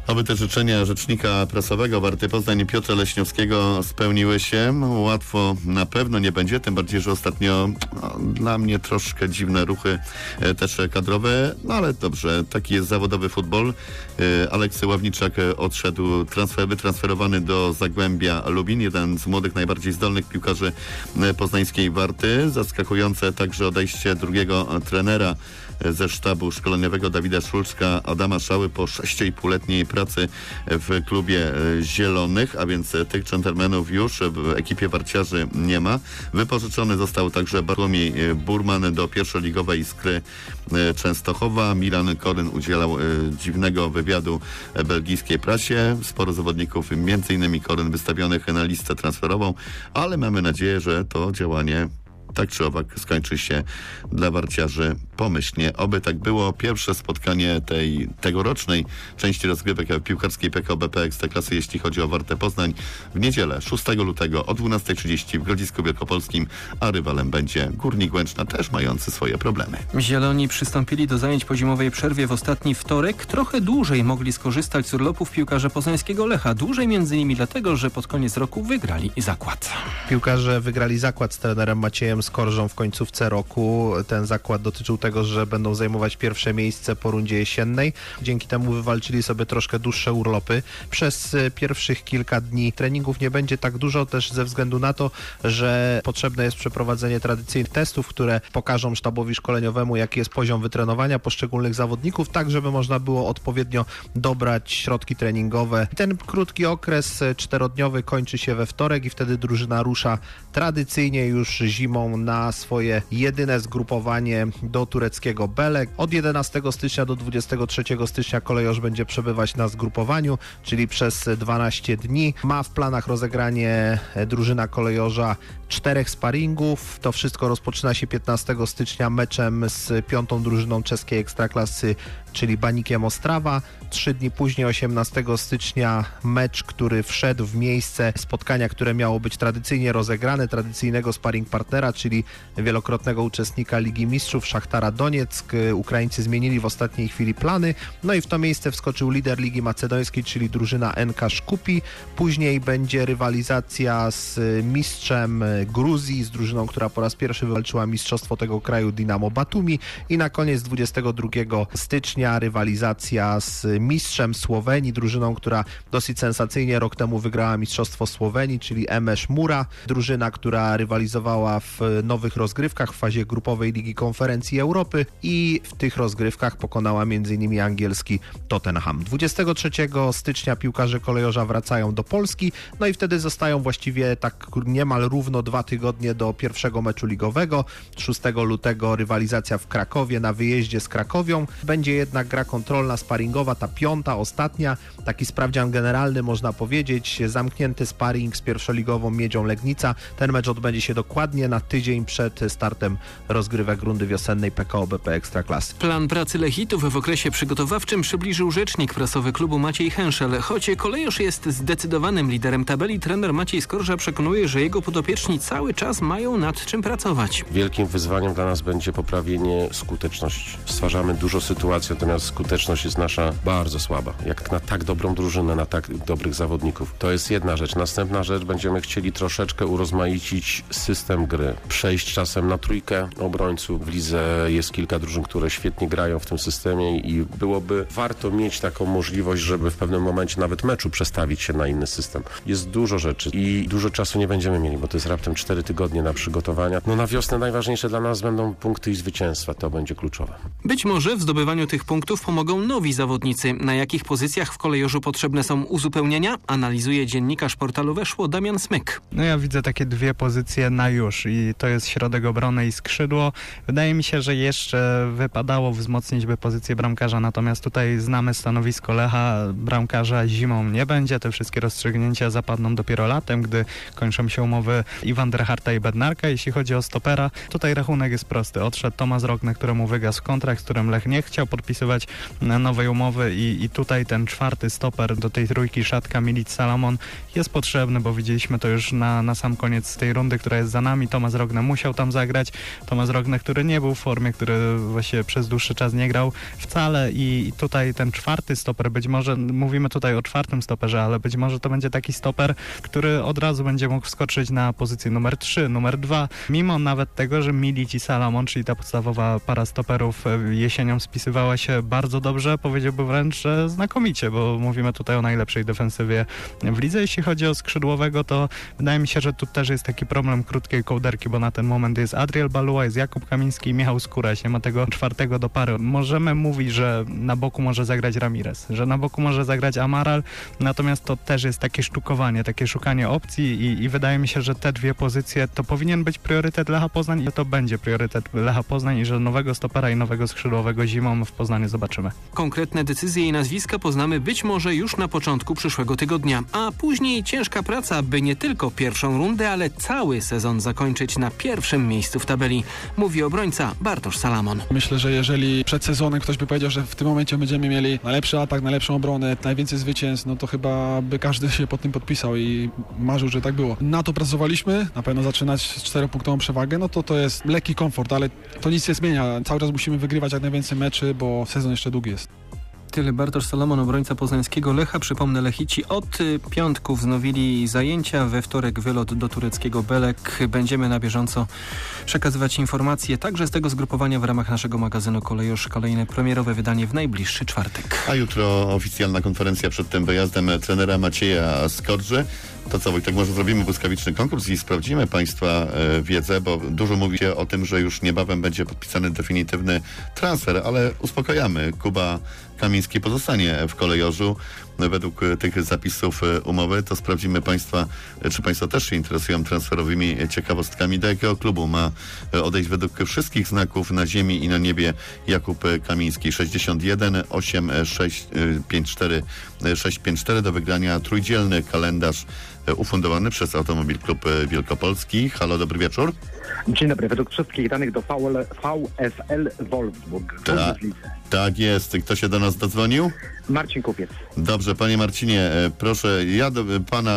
Aby te życzenia rzecznika prasowego Warty Poznań Piotra Leśniowskiego spełniły się, łatwo na pewno nie będzie, tym bardziej, że ostatnio no, dla mnie troszkę dziwne ruchy e, też kadrowe, no ale dobrze, taki jest zawodowy futbol. E, Aleksy Ławniczak odszedł transfer, wytransferowany do Zagłębia Lubin, jeden z młodych, najbardziej zdolnych piłkarzy e, poznańskiej Warty. Zaskakujące także odejście drugiego trenera ze sztabu szkoleniowego Dawida Szulczka, Adama Szały, po sześciopółletniej pracy w klubie Zielonych, a więc tych dżentelmenów już w ekipie warciarzy nie ma. Wypożyczony został także Bartłomiej Burman do pierwszoligowej Iskry Częstochowa. Milan Koryn udzielał dziwnego wywiadu belgijskiej prasie. Sporo zawodników, między innymi Koryn, wystawionych na listę transferową, ale mamy nadzieję, że to działanie tak czy owak skończy się dla warciarzy pomyślnie. Oby tak było. Pierwsze spotkanie tej tegorocznej części rozgrywek piłkarskiej P K O B P Ekstraklasy, jeśli chodzi o Wartę Poznań, w niedzielę szóstego lutego o dwunasta trzydzieści w Grodzisku Wielkopolskim, a rywalem będzie Górnik Łęczna, też mający swoje problemy. Zieloni przystąpili do zajęć po zimowej przerwie w ostatni wtorek. Trochę dłużej mogli skorzystać z urlopów piłkarze poznańskiego Lecha. Dłużej między innymi dlatego, że pod koniec roku wygrali zakład. Piłkarze wygrali zakład z trenerem Maciejem Skorżą w końcówce roku. Ten zakład dotyczył tego, że będą zajmować pierwsze miejsce po rundzie jesiennej. Dzięki temu wywalczyli sobie troszkę dłuższe urlopy. Przez pierwszych kilka dni treningów nie będzie tak dużo, też ze względu na to, że potrzebne jest przeprowadzenie tradycyjnych testów, które pokażą sztabowi szkoleniowemu, jaki jest poziom wytrenowania poszczególnych zawodników, tak żeby można było odpowiednio dobrać środki treningowe. Ten krótki okres czterodniowy kończy się we wtorek i wtedy drużyna rusza tradycyjnie już zimą na swoje jedyne zgrupowanie do tureckiego Belek. Od jedenastego stycznia do dwudziestego trzeciego stycznia kolejorz będzie przebywać na zgrupowaniu, czyli przez dwanaście dni. Ma w planach rozegranie drużyna kolejorza czterech sparingów. To wszystko rozpoczyna się piętnastego stycznia meczem z piątą drużyną czeskiej Ekstraklasy, czyli Banikiem Ostrawa. Trzy dni później, osiemnastego stycznia, mecz, który wszedł w miejsce spotkania, które miało być tradycyjnie rozegrane, tradycyjnego sparring partnera, czyli wielokrotnego uczestnika Ligi Mistrzów Szachtara Donieck. Ukraińcy zmienili w ostatniej chwili plany, no i w to miejsce wskoczył lider Ligi Macedońskiej, czyli drużyna N K Szkupi. Później będzie rywalizacja z mistrzem Gruzji, z drużyną, która po raz pierwszy wywalczyła mistrzostwo tego kraju, Dinamo Batumi, i na koniec dwudziestego drugiego stycznia rywalizacja z mistrzem Słowenii, drużyną, która dosyć sensacyjnie rok temu wygrała mistrzostwo Słowenii, czyli M S Mura, drużyna, która rywalizowała w nowych rozgrywkach w fazie grupowej Ligi Konferencji Europy i w tych rozgrywkach pokonała m.in. angielski Tottenham. dwudziestego trzeciego stycznia piłkarze kolejorza wracają do Polski, no i wtedy zostają właściwie tak niemal równo dwa tygodnie do pierwszego meczu ligowego. szóstego lutego rywalizacja w Krakowie na wyjeździe z Krakowią. Będzie jednak gra kontrolna, sparingowa, ta piąta, ostatnia, taki sprawdzian generalny, można powiedzieć, zamknięty sparring z pierwszoligową Miedzią Legnica. Ten mecz odbędzie się dokładnie na tydzień przed startem rozgrywek rundy wiosennej P K O B P Ekstraklasy. Plan pracy Lechitów w okresie przygotowawczym przybliżył rzecznik prasowy klubu Maciej Hęszel. Choć kolejorz jest zdecydowanym liderem tabeli, trener Maciej Skorża przekonuje, że jego podopieczni cały czas mają nad czym pracować. Wielkim wyzwaniem dla nas będzie poprawienie skuteczności. Stwarzamy dużo sytuacji, natomiast skuteczność jest nasza bardzo słaba. Jak na tak dobrą drużynę, na tak dobrych zawodników. To jest jedna rzecz. Następna rzecz, będziemy chcieli troszeczkę urozmaicić system gry. Przejść czasem na trójkę obrońców. W lidze jest kilka drużyn, które świetnie grają w tym systemie i byłoby warto mieć taką możliwość, żeby w pewnym momencie nawet meczu przestawić się na inny system. Jest dużo rzeczy i dużo czasu nie będziemy mieli, bo to jest raptem cztery tygodnie na przygotowania. No na wiosnę najważniejsze dla nas będą punkty i zwycięstwa. To będzie kluczowe. Być może w zdobywaniu tych punktów pomogą nowi zawodnicy. Na jakich pozycjach w kolejorzu potrzebne są uzupełnienia? Analizuje dziennikarz portalu Weszło Damian Smyk. No ja widzę takie dwie pozycje na już i to jest środek obrony i skrzydło. Wydaje mi się, że jeszcze wypadało wzmocnić by pozycję bramkarza, natomiast tutaj znamy stanowisko Lecha. Bramkarza zimą nie będzie. Te wszystkie rozstrzygnięcia zapadną dopiero latem, gdy kończą się umowy i i Van der Harta i Bednarka. Jeśli chodzi o stopera, tutaj rachunek jest prosty. Odszedł Tomasz Rogne, któremu wygasł kontrakt, z którym Lech nie chciał podpisywać nowej umowy i, i tutaj ten czwarty stoper do tej trójki Szatka, Milic, Salamon jest potrzebny, bo widzieliśmy to już na, na sam koniec tej rundy, która jest za nami. Tomasz Rogne musiał tam zagrać. Tomasz Rogne, który nie był w formie, który właśnie przez dłuższy czas nie grał wcale i, i tutaj ten czwarty stoper, być może mówimy tutaj o czwartym stoperze, ale być może to będzie taki stoper, który od razu będzie mógł wskoczyć na pozycję numer trzy, numer dwa, mimo nawet tego, że Milic i Salamon, czyli ta podstawowa para stoperów jesienią spisywała się bardzo dobrze, powiedziałbym wręcz, że znakomicie, bo mówimy tutaj o najlepszej defensywie w lidze. Jeśli chodzi o skrzydłowego, to wydaje mi się, że tu też jest taki problem krótkiej kołderki, bo na ten moment jest Adriel Balua, jest Jakub Kamiński i Michał Skóraś, nie ma tego czwartego do pary. Możemy mówić, że na boku może zagrać Ramirez, że na boku może zagrać Amaral, natomiast to też jest takie sztukowanie, takie szukanie opcji i, i wydaje mi się, że te dwie pozycje to powinien być priorytet Lecha Poznań i to będzie priorytet Lecha Poznań i że nowego stopera i nowego skrzydłowego zimą w Poznaniu zobaczymy. Konkretne decyzje i nazwiska poznamy być może już na początku przyszłego tygodnia, a później ciężka praca, by nie tylko pierwszą rundę, ale cały sezon zakończyć na pierwszym miejscu w tabeli, mówi obrońca Bartosz Salamon. Myślę, że jeżeli przed sezonem ktoś by powiedział, że w tym momencie będziemy mieli najlepszy atak, najlepszą obronę, najwięcej zwycięstw, no to chyba by każdy się pod tym podpisał i marzył, że tak było. Na to pracowaliśmy, na pewno zaczynać z czteropunktową przewagę, no to to jest lekki komfort, ale to nic nie zmienia. Cały czas musimy wygrywać jak najwięcej meczy, bo sezon jeszcze długi jest. Tyle Bartosz Salamon, obrońca poznańskiego Lecha. Przypomnę, Lechici od piątku wznowili zajęcia. We wtorek wylot do tureckiego Belek. Będziemy na bieżąco przekazywać informacje także z tego zgrupowania w ramach naszego magazynu Kolejosz. Kolejne premierowe wydanie w najbliższy czwartek. A jutro oficjalna konferencja przed tym wyjazdem trenera Macieja Skorży. To co, Wojtek, może zrobimy błyskawiczny konkurs i sprawdzimy Państwa e, wiedzę, bo dużo mówi się o tym, że już niebawem będzie podpisany definitywny transfer, ale uspokajamy. Kuba Kamiński pozostanie w Kolejorzu. Według tych zapisów umowy to sprawdzimy Państwa, czy Państwo też się interesują transferowymi ciekawostkami. Do jakiego klubu ma odejść według wszystkich znaków na ziemi i na niebie Jakub Kamiński? sześćdziesiąt jeden osiem sześć pięć cztery sześć pięć cztery do wygrania trójdzielny kalendarz ufundowany przez Automobil Klub Wielkopolski. Halo, dobry wieczór. Dzień dobry. Według wszystkich danych do V F L Wolfsburg. Ta, tak jest. Kto się do nas dodzwonił? Marcin Kupiec. Dobrze, panie Marcinie, proszę, ja do pana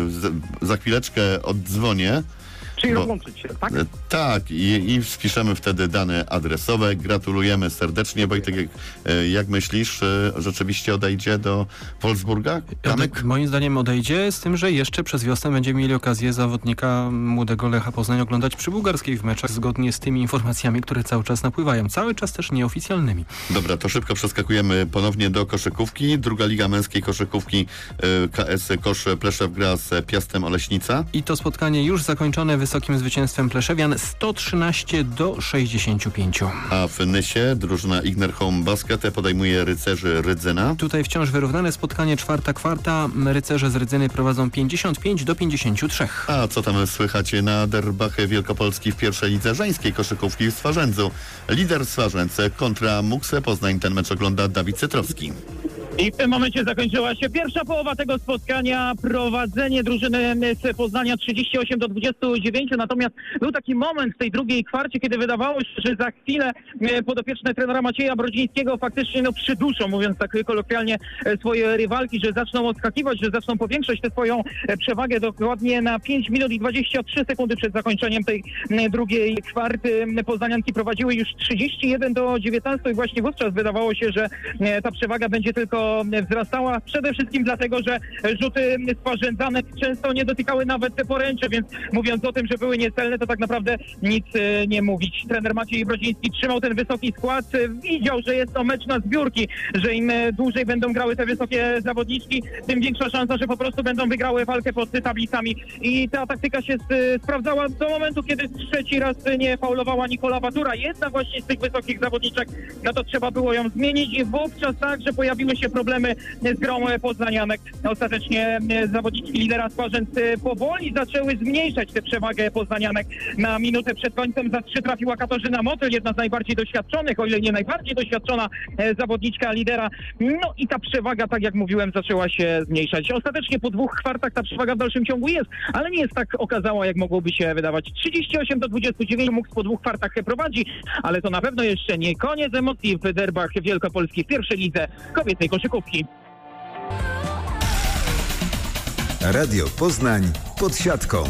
za chwileczkę oddzwonię. Czyli rozłączyć się, tak? Tak, i, i wpiszemy wtedy dane adresowe. Gratulujemy serdecznie. Wojtek, jak, jak myślisz, rzeczywiście odejdzie do Wolfsburga? Ode, moim zdaniem odejdzie, z tym, że jeszcze przez wiosnę będziemy mieli okazję zawodnika młodego Lecha Poznań oglądać przy bułgarskiej w meczach, zgodnie z tymi informacjami, które cały czas napływają. Cały czas też nieoficjalnymi. Dobra, to szybko przeskakujemy ponownie do koszykówki. Druga liga męskiej koszykówki, K S Kosz Pleszew gra z Piastem Oleśnica. I to spotkanie już zakończone wysokim zwycięstwem Pleszewian sto trzynaście do sześćdziesięciu pięciu. A w Nysie drużyna Igner Home Basket podejmuje Rycerzy Rydzyna. Tutaj wciąż wyrównane spotkanie, czwarta kwarta. Rycerze z Rydzyny prowadzą pięćdziesiąt pięć do pięćdziesięciu trzech. A co tam słychać na derbach Wielkopolski w pierwszej lidze żeńskiej koszykówki w Swarzędzu? Lider Swarzędz kontra Muksę Poznań. Ten mecz ogląda Dawid Cytrowski. I w tym momencie zakończyła się pierwsza połowa tego spotkania. Prowadzenie drużyny z Poznania trzydzieści osiem do dwudziestu dziewięciu. Natomiast był taki moment w tej drugiej kwarcie, kiedy wydawało się, że za chwilę podopieczne trenera Macieja Brodzińskiego faktycznie no, przyduszą, mówiąc tak kolokwialnie, swoje rywalki, że zaczną odskakiwać, że zaczną powiększać tę swoją przewagę dokładnie na pięć minut i dwadzieścia trzy sekundy przed zakończeniem tej drugiej kwarty. Poznanianki prowadziły już trzydzieści jeden do dziewiętnastu i właśnie wówczas wydawało się, że ta przewaga będzie tylko wzrastała, przede wszystkim dlatego, że rzuty Swarzędzanek często nie dotykały nawet te poręcze, więc mówiąc o tym, że były niecelne, to tak naprawdę nic nie mówić. Trener Maciej Brodziński trzymał ten wysoki skład, widział, że jest to mecz na zbiórki, że im dłużej będą grały te wysokie zawodniczki, tym większa szansa, że po prostu będą wygrały walkę pod tablicami i ta taktyka się sprawdzała do momentu, kiedy trzeci raz nie faulowała Nikola Batura. Jedna właśnie z tych wysokich zawodniczek, no to trzeba było ją zmienić i wówczas także pojawiły się problemy z grą poznanianek. Ostatecznie zawodniczki lidera Sparzęc powoli zaczęły zmniejszać tę przewagę poznanianek. Na minutę przed końcem za trzy trafiła Katarzyna Motyl, jedna z najbardziej doświadczonych, o ile nie najbardziej doświadczona zawodniczka lidera. No i ta przewaga, tak jak mówiłem, zaczęła się zmniejszać. Ostatecznie po dwóch kwartach ta przewaga w dalszym ciągu jest, ale nie jest tak okazała, jak mogłoby się wydawać. trzydzieści osiem do dwudziestu dziewięciu mógł po dwóch kwartach prowadzi, ale to na pewno jeszcze nie koniec emocji w derbach Wielkopolski w pierwszej lidze kobiecej koszykówki. Radio Poznań pod siatką.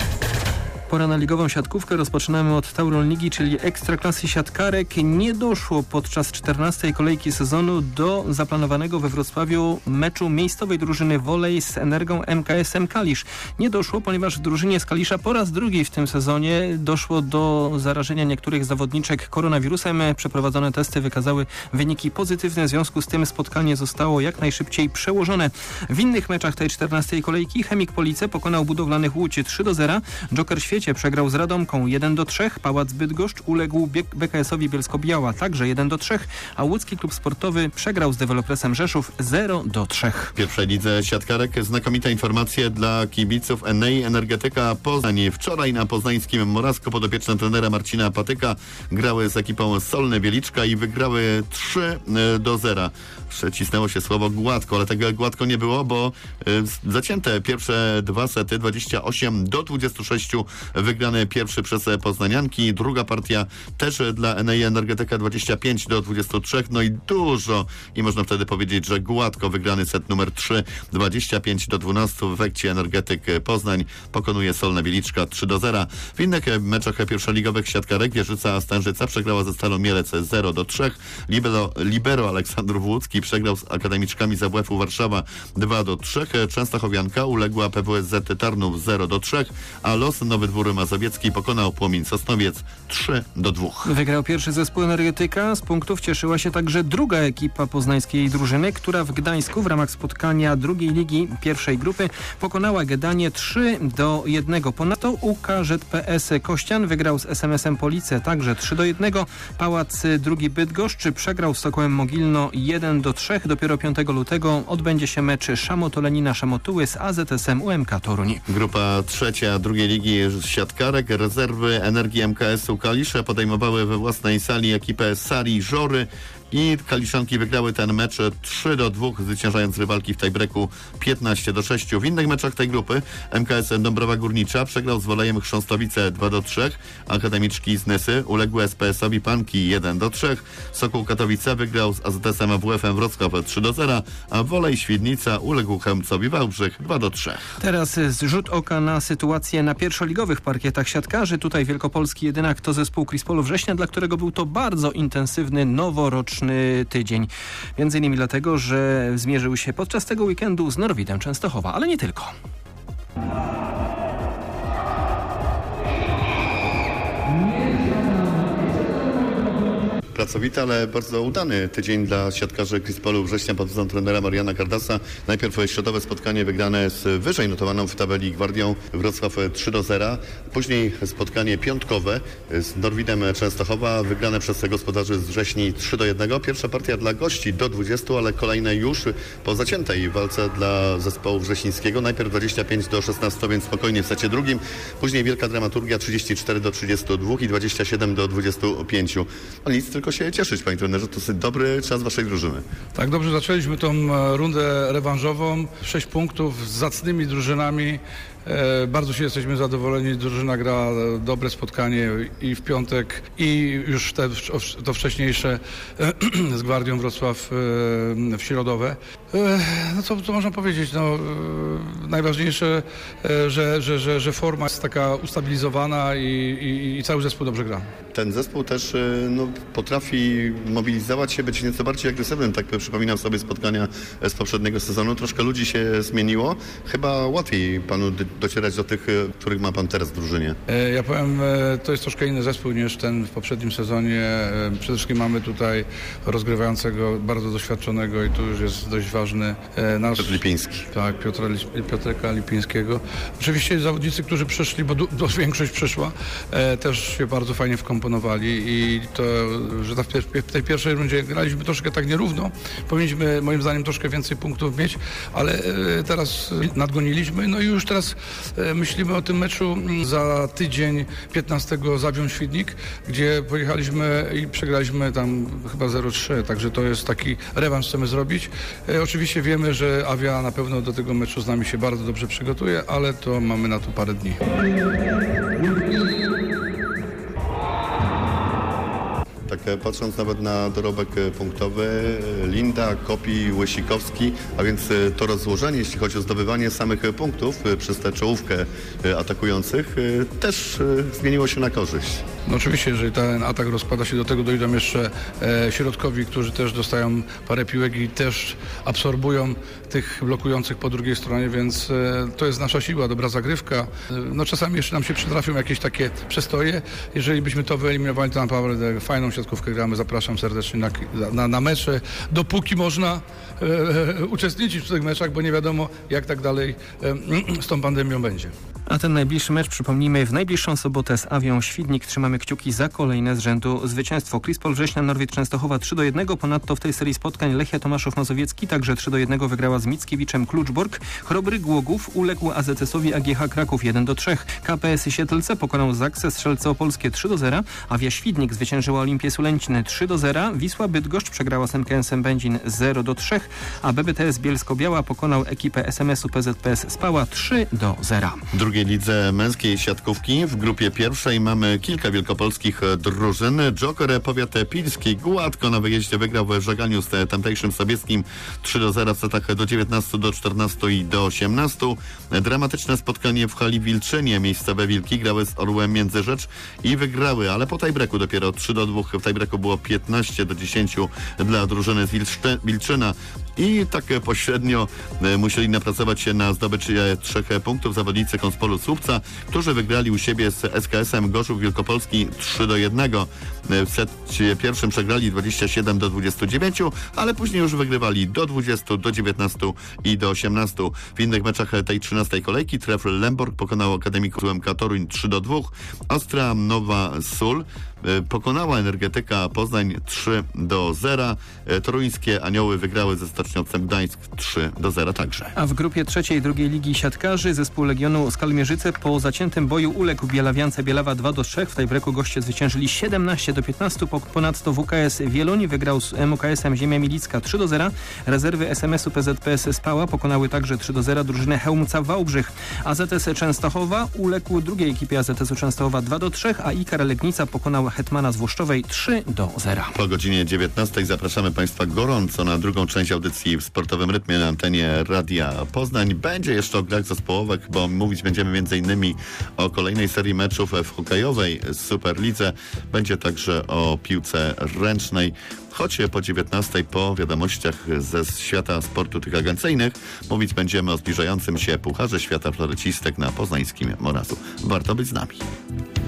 Pora na ligową siatkówkę. Rozpoczynamy od Tauron Ligi, czyli Ekstraklasy siatkarek. Nie doszło podczas czternastej kolejki sezonu do zaplanowanego we Wrocławiu meczu miejscowej drużyny Wolej z Energą M K S M Kalisz. Nie doszło, ponieważ w drużynie z Kalisza po raz drugi w tym sezonie doszło do zarażenia niektórych zawodniczek koronawirusem. Przeprowadzone testy wykazały wyniki pozytywne, w związku z tym spotkanie zostało jak najszybciej przełożone. W innych meczach tej czternastej kolejki Chemik Police pokonał Budowlanych Łódź trzy do zera. Joker Świecie przegrał z Radomką jeden do trzech, Pałac Bydgoszcz uległ B K S-owi Bielsko-Biała także jeden do trzech, a łódzki klub sportowy przegrał z Dewelopresem Rzeszów zero do trzech. W pierwszej lidze siatkarek znakomite informacje dla kibiców Enei Energetyka Poznań. Wczoraj na poznańskim Morasko podopieczne trenera Marcina Patyka grały z ekipą Solne Bieliczka i wygrały trzy do zera. Przecisnęło się słowo gładko, ale tego gładko nie było, bo y, zacięte pierwsze dwa sety dwadzieścia osiem do dwudziestu sześciu wygrany pierwszy przez poznanianki, druga partia też dla Enei Energetyka dwadzieścia pięć do dwudziestu trzech, no i dużo i można wtedy powiedzieć, że gładko wygrany set numer trzy dwadzieścia pięć do dwunastu w efekcie Energetyk Poznań pokonuje Solna Bieliczka trzy do zera. W innych meczach pierwszoligowych siatkarek Wieżyca Stężyca przegrała ze Stalą Mielec zero do trzech, Libero, Libero Aleksandrów Łódzki przegrał z akademiczkami z A W F-u Warszawa dwa do trzech, Częstochowianka uległa P W S Z Tarnów zero do trzech, a Los Nowy Dwór Mazowiecki pokonał Płomień Sosnowiec trzy do dwóch. Wygrał pierwszy zespół Energetyka. Z punktów cieszyła się także druga ekipa poznańskiej drużyny, która w Gdańsku w ramach spotkania drugiej ligi pierwszej grupy pokonała Gedanie trzy do jednego. Ponadto U K Z P S Kościan wygrał z S M S-em Police także trzy do jednego. Pałac drugi Bydgoszcz przegrał z Sokołem Mogilno jeden do trzech. Dopiero piątego lutego odbędzie się mecz Szamoto-Lenina Szamotuły z A Z S-em U M K Toruń. Grupa trzecia drugiej ligi siatkarek. Rezerwy Energii M K S-u Kalisze podejmowały we własnej sali ekipę Sari Żory i Kaliszanki wygrały ten mecz trzy do dwóch, zwyciężając rywalki w tiebreaku piętnaście do sześciu. W innych meczach tej grupy M K S Dąbrowa Górnicza przegrał z Wolejem Chrząstowice dwa do trzech, akademiczki z Nysy uległy S P S-owi Panki jeden do trzech, Sokół Katowice wygrał z A Z S-em A W F-em Wrocław trzy do zera, a Wolej Świdnica uległ Chełmcowi Wałbrzych dwa do trzech. Teraz rzut oka na sytuację na pierwszoligowych parkietach siatkarzy. Tutaj wielkopolski jedynak to zespół Krispolu Września, dla którego był to bardzo intensywny, noworoczny tydzień. Między innymi dlatego, że zmierzył się podczas tego weekendu z Norwidem Częstochowa, ale nie tylko. Pracowity, ale bardzo udany tydzień dla siatkarzy Krispolu Września pod wodzą trenera Mariana Kardasa. Najpierw środowe spotkanie wygrane z wyżej notowaną w tabeli Gwardią Wrocław trzy do zera. Później spotkanie piątkowe z Norwidem Częstochowa wygrane przez gospodarzy z Wrześni trzy do jednego. Pierwsza partia dla gości do dwudziestu, ale kolejne już po zaciętej walce dla zespołu wrześnińskiego. Najpierw dwadzieścia pięć do szesnastu, więc spokojnie w secie drugim. Później wielka dramaturgia trzydzieści cztery do trzydziestu dwóch i dwadzieścia siedem do dwudziestu pięciu. No nic, tylko się cieszyć, panie trenerze, to jest dobry czas waszej drużyny. Tak, dobrze zaczęliśmy tą rundę rewanżową. Sześć punktów z zacnymi drużynami. E, bardzo się jesteśmy zadowoleni. Drużyna gra dobre spotkanie i w piątek, i już te, to wcześniejsze e, z Gwardią Wrocław e, w środowe. E, no co, co można powiedzieć? No, e, najważniejsze, e, że, że, że, że forma jest taka ustabilizowana i, i, i cały zespół dobrze gra. Ten zespół też no, potrafi mobilizować się, być nieco bardziej agresywnym. Tak przypominam sobie spotkania z poprzedniego sezonu. Troszkę ludzi się zmieniło. Chyba łatwiej panu docierać do tych, których ma pan teraz w drużynie? Ja powiem, to jest troszkę inny zespół niż ten w poprzednim sezonie. Przede wszystkim mamy tutaj rozgrywającego, bardzo doświadczonego i tu już jest dość ważny nasz... Piotr Lipiński. Tak, Piotra, Piotreka Lipińskiego. Oczywiście zawodnicy, którzy przyszli, bo do, do większość przyszła, e, też się bardzo fajnie wkomponowali i to, że ta, w tej pierwszej rundzie graliśmy troszkę tak nierówno. Powinniśmy moim zdaniem troszkę więcej punktów mieć, ale e, teraz nadgoniliśmy. No i już teraz e, myślimy o tym meczu za tydzień piętnastego Zawią-Świdnik, gdzie pojechaliśmy i przegraliśmy tam chyba zero trzy, także to jest taki rewanż, chcemy zrobić. E, oczywiście wiemy, że Awia na pewno do tego meczu z nami się bardzo dobrze przygotuje, ale to mamy na to parę dni. Tak patrząc nawet na dorobek punktowy, Linda, Kopi, Łysikowski, a więc to rozłożenie, jeśli chodzi o zdobywanie samych punktów przez tę czołówkę atakujących, też zmieniło się na korzyść. No oczywiście, jeżeli ten atak rozkłada się, do tego dojdą jeszcze e, środkowi, którzy też dostają parę piłek i też absorbują tych blokujących po drugiej stronie, więc e, to jest nasza siła, dobra zagrywka. E, no czasami jeszcze nam się przytrafią jakieś takie przestoje. Jeżeli byśmy to wyeliminowali, to naprawdę fajną siatkówkę gramy. Zapraszam serdecznie na, na, na mecze, dopóki można e, e, uczestniczyć w tych meczach, bo nie wiadomo, jak tak dalej e, z tą pandemią będzie. A ten najbliższy mecz, przypomnijmy, w najbliższą sobotę z Awią Świdnik. Trzymamy kciuki za kolejne z rzędu zwycięstwo. Krispol Września, Norwid Częstochowa trzy do jednego. Ponadto w tej serii spotkań Lechia Tomaszów Mazowiecki także trzy do jednego wygrała z Mickiewiczem Kluczbork. Chrobry Głogów uległ A Z S-owi A G H Kraków jeden do trzech. K P S Siedlce pokonał Zaksę Strzelce Opolskie trzy do zera. Awia Świdnik zwyciężyła Olimpię Sulęciny trzy do zera. Wisła Bydgoszcz przegrała z M K S-em Będzin zero do trzech. A B B T S Bielsko-Biała pokonał ekipę S M S-u P Z P S Spała trzy do zera. W drugiej lidze męskiej siatkówki w grupie pierwszej mamy kilka wielkopolskich drużyn. Joker Powiat Pilski gładko na wyjeździe wygrał w żeganiu z tamtejszym Sobieskim trzy do zera w setach do dziewiętnastu, do czternastu i do osiemnastu. Dramatyczne spotkanie w hali Wilczynie. Miejscowe Wilki grały z Orłem Międzyrzecz i wygrały, ale po tiebreaku dopiero trzy do dwóch. W tiebreaku było piętnaście do dziesięciu dla drużyny z Wilczty- Wilczyna. I tak pośrednio musieli napracować się na zdobycie trzech punktów zawodnicy Konspolu Słupca, którzy wygrali u siebie z S K S-em Gorzów Wielkopolski trzy do jednego. W secie pierwszym przegrali dwadzieścia siedem do dwudziestu dziewięciu, ale później już wygrywali do dwudziestu, do dziewiętnastu i do osiemnastu. W innych meczach tej trzynastej kolejki Trefl Lemborg pokonał Akademików U M K Toruń trzy do dwóch. Ostra Nowa Sól pokonała Energetyka Poznań trzy do zera. Toruńskie Anioły wygrały ze Stoczniowcem Gdańsk trzy do zera także. A w grupie trzeciej drugiej ligi siatkarzy zespół Legionu Skalmierzyce po zaciętym boju uległ Bielawiance Bielawa dwa do trzech. W tiebreaku goście zwyciężyli siedemnaście do piętnastu. Ponadto W K S Wieluń wygrał z M K S-em Ziemia Milicka trzy do zera. Rezerwy S M S-u P Z P S Spała pokonały także trzy do zera drużynę Chełmca Wałbrzych. A Z S Częstochowa uległ drugiej ekipie A Z S-u Częstochowa dwa do trzech, a Ikar Legnica pokonał Hetmana z Włoszczowej trzy do zera. Po godzinie dziewiętnastej zapraszamy Państwa gorąco na drugą część audycji w sportowym rytmie na antenie Radia Poznań. Będzie jeszcze o grach zespołowych, bo mówić będziemy m.in. o kolejnej serii meczów w hokejowej Superlidze. Będzie także o piłce ręcznej. Choć po dziewiętnastej po wiadomościach ze świata sportu tych agencyjnych mówić będziemy o zbliżającym się Pucharze Świata Florecistek na poznańskim Morazu. Warto być z nami.